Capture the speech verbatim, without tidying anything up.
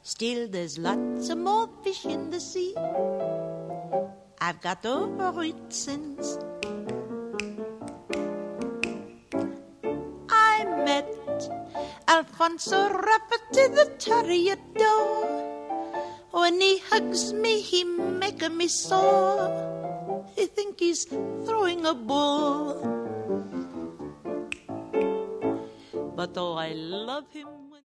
Still, there's lots of more fish in the sea. I've got over it since I met Alfonso Rafferty, the toreador. When he hugs me, he make me sore. I think he's throwing a bull. But oh, I love him.